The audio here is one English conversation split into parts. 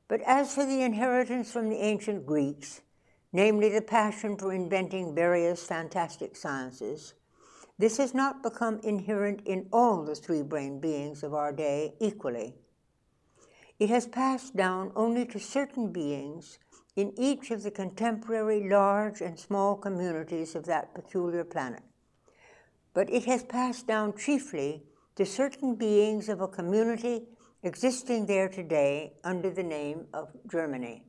But as for the inheritance from the ancient Greeks, namely the passion for inventing various fantastic sciences, this has not become inherent in all the three-brained beings of our day equally. It has passed down only to certain beings in each of the contemporary large and small communities of that peculiar planet. But it has passed down chiefly to certain beings of a community existing there today under the name of Germany.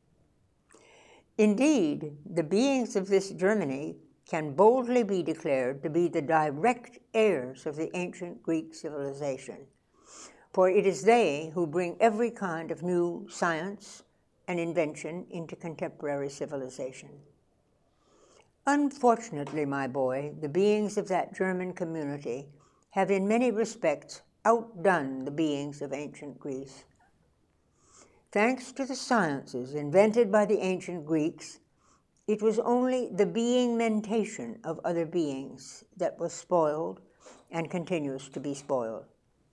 Indeed, the beings of this Germany can boldly be declared to be the direct heirs of the ancient Greek civilization, for it is they who bring every kind of new science and invention into contemporary civilization. Unfortunately, my boy, the beings of that German community have in many respects outdone the beings of ancient Greece. Thanks to the sciences invented by the ancient Greeks, it was only the being-mentation of other beings that was spoiled and continues to be spoiled.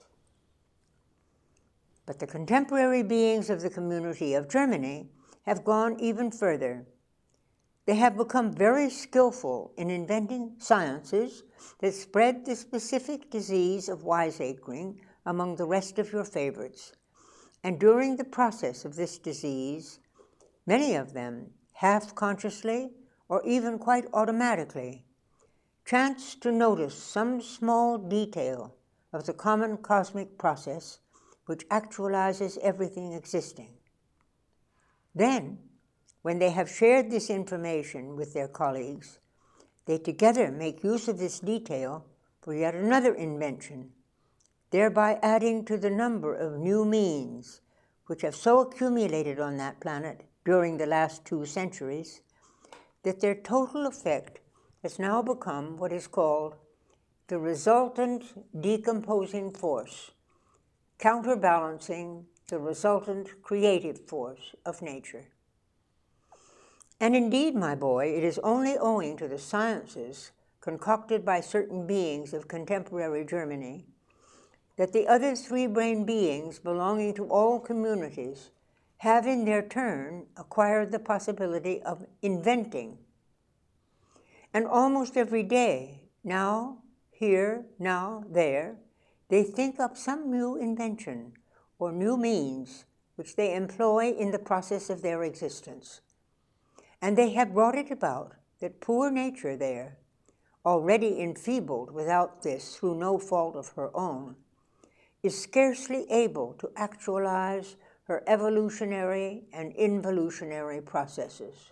But the contemporary beings of the community of Germany have gone even further. They have become very skillful in inventing sciences that spread the specific disease of wiseacring among the rest of your favorites. And during the process of this disease, many of them, half-consciously or even quite automatically, chance to notice some small detail of the common cosmic process which actualizes everything existing. Then, when they have shared this information with their colleagues, they together make use of this detail for yet another invention, thereby adding to the number of new means which have so accumulated on that planet during the last 2 centuries that their total effect has now become what is called the resultant decomposing force, counterbalancing the resultant creative force of nature. And indeed, my boy, it is only owing to the sciences concocted by certain beings of contemporary Germany that the other three-brained beings belonging to all communities have in their turn acquired the possibility of inventing. And almost every day, now here, now there, they think up some new invention or new means which they employ in the process of their existence. And they have brought it about that poor nature there, already enfeebled without this through no fault of her own, is scarcely able to actualize her evolutionary and involutionary processes.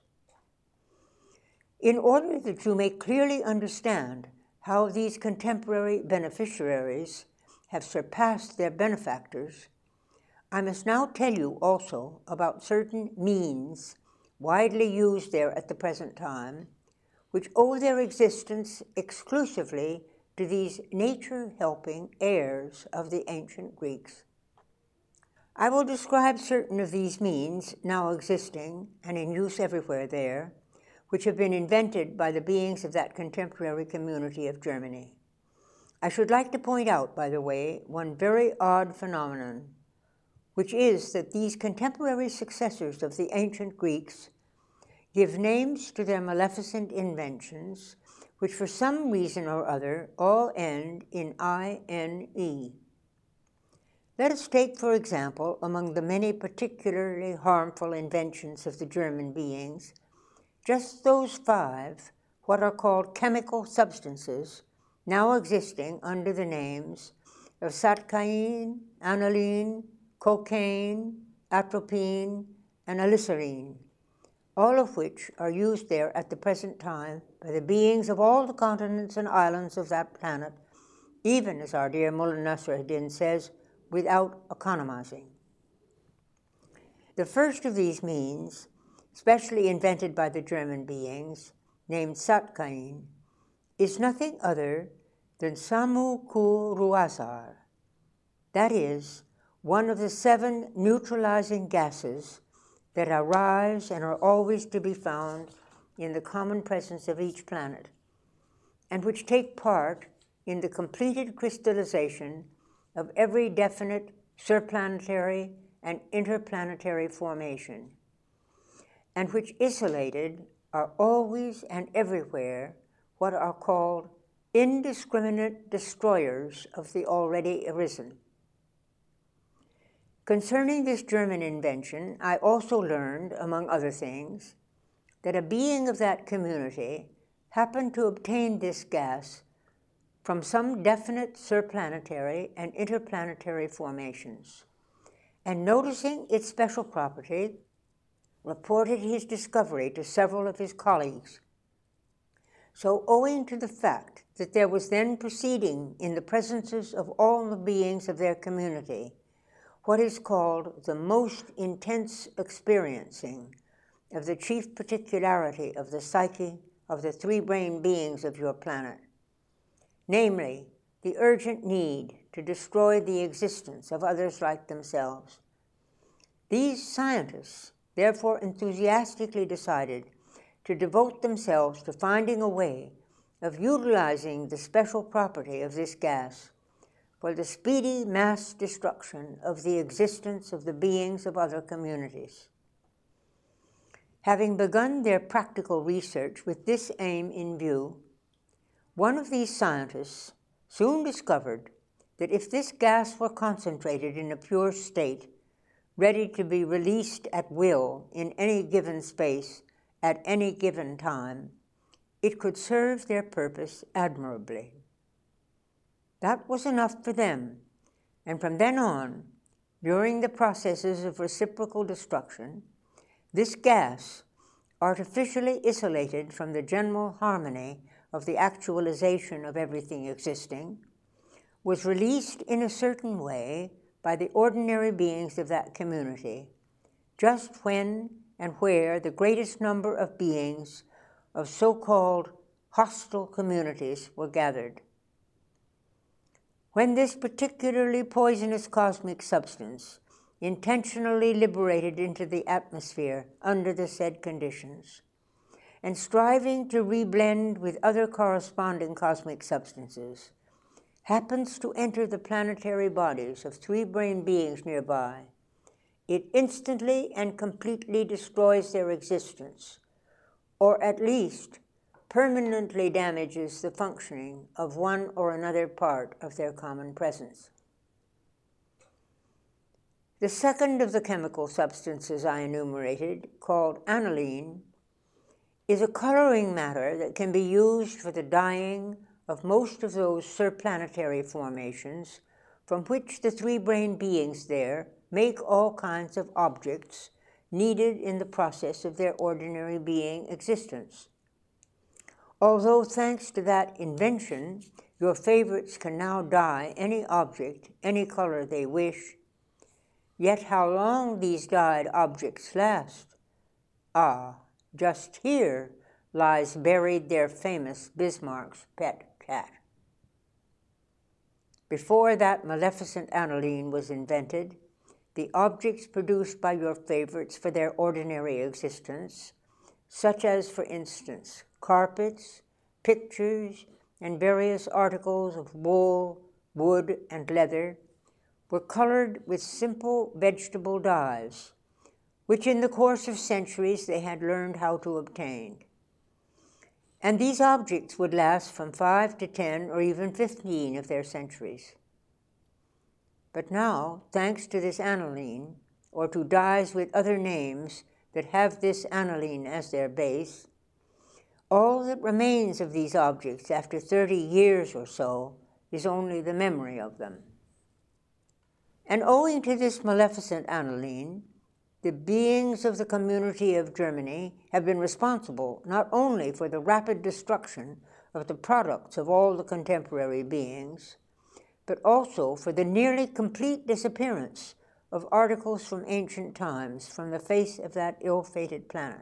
In order that you may clearly understand how these contemporary beneficiaries have surpassed their benefactors, I must now tell you also about certain means widely used there at the present time, which owe their existence exclusively to these nature-helping heirs of the ancient Greeks. I will describe certain of these means now existing and in use everywhere there, which have been invented by the beings of that contemporary community of Germany. I should like to point out, by the way, one very odd phenomenon, which is that these contemporary successors of the ancient Greeks give names to their maleficent inventions, which for some reason or other all end in I-N-E. Let us take, for example, among the many particularly harmful inventions of the German beings, just those 5 what are called chemical substances now existing under the names of satkain, aniline, cocaine, atropine, and alicerine, all of which are used there at the present time by the beings of all the continents and islands of that planet, even, as our dear Mullah Nasruddin says, without economizing. The first of these means, specially invented by the German beings, named satkain, is nothing other than samu-ku-ruazar, that is, one of the 7 neutralizing gases that arise and are always to be found in the common presence of each planet, and which take part in the completed crystallization of every definite surplanetary and interplanetary formation, and which, isolated, are always and everywhere what are called indiscriminate destroyers of the already arisen. Concerning this German invention, I also learned, among other things, that a being of that community happened to obtain this gas from some definite surplanetary and interplanetary formations, and noticing its special property, reported his discovery to several of his colleagues. So, owing to the fact that there was then proceeding in the presences of all the beings of their community what is called the most intense experiencing of the chief particularity of the psyche of the three-brain beings of your planet, namely, the urgent need to destroy the existence of others like themselves. These scientists therefore enthusiastically decided to devote themselves to finding a way of utilizing the special property of this gas for the speedy mass destruction of the existence of the beings of other communities. Having begun their practical research with this aim in view, one of these scientists soon discovered that if this gas were concentrated in a pure state, ready to be released at will in any given space at any given time, it could serve their purpose admirably. That was enough for them, and from then on, during the processes of reciprocal destruction, this gas, artificially isolated from the general harmony of the actualization of everything existing, was released in a certain way by the ordinary beings of that community, just when and where the greatest number of beings of so-called hostile communities were gathered. When this particularly poisonous cosmic substance, intentionally liberated into the atmosphere under the said conditions, and striving to reblend with other corresponding cosmic substances, happens to enter the planetary bodies of three-brain beings nearby, it instantly and completely destroys their existence, or at least permanently damages the functioning of one or another part of their common presence. The second of the chemical substances I enumerated, called aniline, is a coloring matter that can be used for the dyeing of most of those surplanetary formations from which the three-brain beings there make all kinds of objects needed in the process of their ordinary being existence. Although, thanks to that invention, your favorites can now dye any object, any color they wish, yet how long these dyed objects last? Just here lies buried their famous Bismarck's pet cat. Before that maleficent aniline was invented, the objects produced by your favorites for their ordinary existence, such as, for instance, carpets, pictures, and various articles of wool, wood, and leather, were colored with simple vegetable dyes, which in the course of centuries they had learned how to obtain. And these objects would last from 5 to 10 or even 15 of their centuries. But now, thanks to this aniline, or to dyes with other names that have this aniline as their base, all that remains of these objects after 30 years or so is only the memory of them. And owing to this maleficent aniline, the beings of the community of Germany have been responsible not only for the rapid destruction of the products of all the contemporary beings, but also for the nearly complete disappearance of articles from ancient times from the face of that ill-fated planet.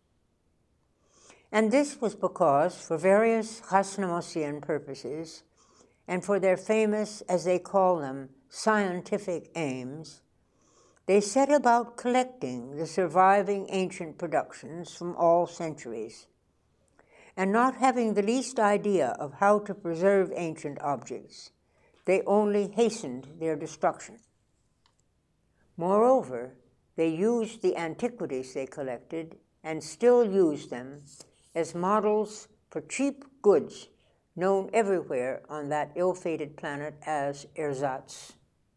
And this was because, for various Hasnamossian purposes, and for their famous, as they call them, scientific aims, they set about collecting the surviving ancient productions from all centuries, and not having the least idea of how to preserve ancient objects, they only hastened their destruction. Moreover, they used the antiquities they collected and still use them as models for cheap goods known everywhere on that ill-fated planet as ersatz.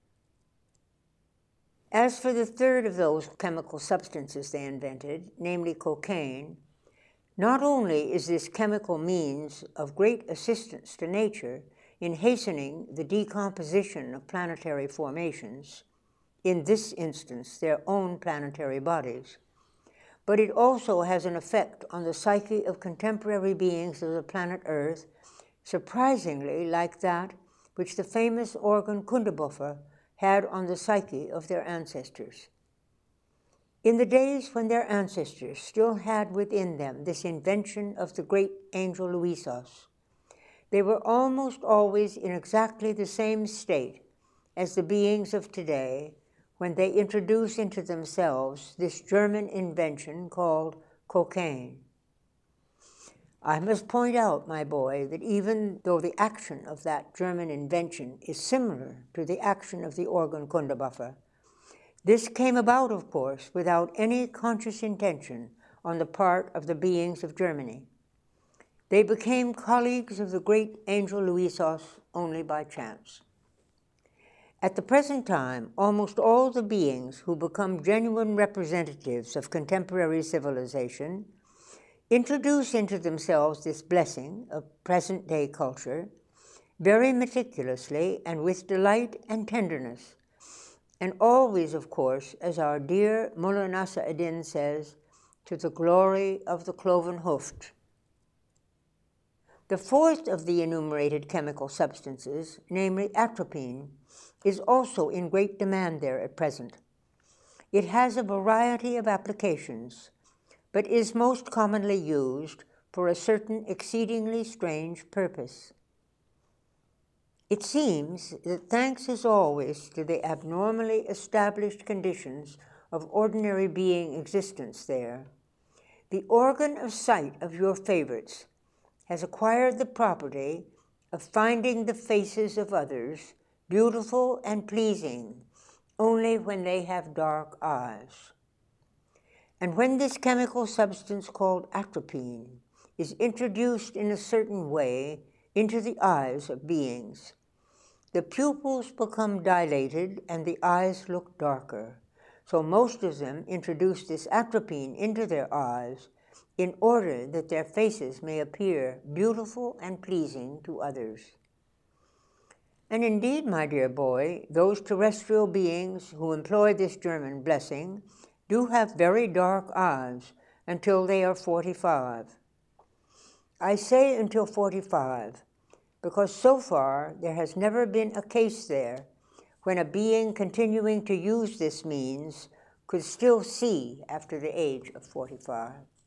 As for the third of those chemical substances they invented, namely cocaine, not only is this chemical means of great assistance to nature in hastening the decomposition of planetary formations, in this instance their own planetary bodies, but it also has an effect on the psyche of contemporary beings of the planet Earth, surprisingly like that which the famous Orgon Kundabuffer had on the psyche of their ancestors. In the days when their ancestors still had within them this invention of the great angel Luisos, they were almost always in exactly the same state as the beings of today when they introduce into themselves this German invention called cocaine. I must point out, my boy, that even though the action of that German invention is similar to the action of the Orgon Kundabuffer, this came about, of course, without any conscious intention on the part of the beings of Germany. They became colleagues of the great angel Luisos only by chance. At the present time, almost all the beings who become genuine representatives of contemporary civilization introduce into themselves this blessing of present-day culture very meticulously and with delight and tenderness, and always, of course, as our dear Mullah Nasser ad-Din says, to the glory of the cloven hoofed. The fourth of the enumerated chemical substances, namely atropine, is also in great demand there at present. It has a variety of applications, but is most commonly used for a certain exceedingly strange purpose. It seems that thanks as always to the abnormally established conditions of ordinary being existence there, the organ of sight of your favorites has acquired the property of finding the faces of others beautiful and pleasing only when they have dark eyes. And when this chemical substance called atropine is introduced in a certain way into the eyes of beings, the pupils become dilated and the eyes look darker. So most of them introduce this atropine into their eyes in order that their faces may appear beautiful and pleasing to others. And indeed, my dear boy, those terrestrial beings who employ this German blessing do have very dark eyes until they are 45. I say until 45 because so far there has never been a case there when a being continuing to use this means could still see after the age of 45.